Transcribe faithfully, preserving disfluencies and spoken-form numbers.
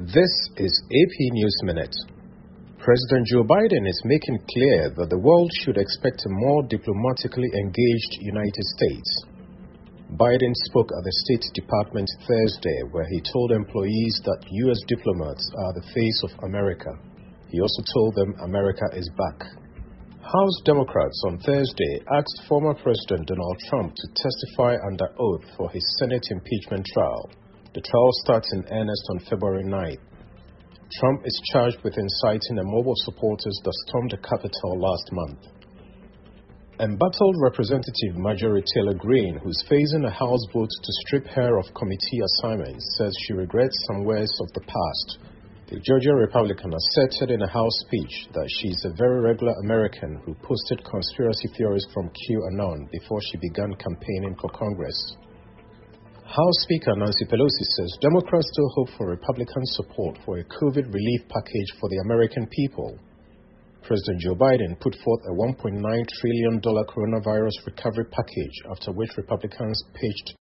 This is A P News Minute. President Joe Biden is making clear that the world should expect a more diplomatically engaged United States. Biden spoke at the State Department Thursday, where he told employees that U S diplomats are the face of America. He also told them America is back. House Democrats on Thursday asked former President Donald Trump to testify under oath for his Senate impeachment trial. The trial starts in earnest on February ninth. Trump is charged with inciting a mob of supporters that stormed the Capitol last month. Embattled Representative Marjorie Taylor Greene, who's facing a House vote to strip her of committee assignments, says she regrets some words of the past. The Georgia Republican asserted in a House speech that she is a very regular American who posted conspiracy theories from QAnon before she began campaigning for Congress. House Speaker Nancy Pelosi says Democrats still hope for Republican support for a COVID relief package for the American people. President Joe Biden put forth a one point nine trillion dollars coronavirus recovery package, after which Republicans pitched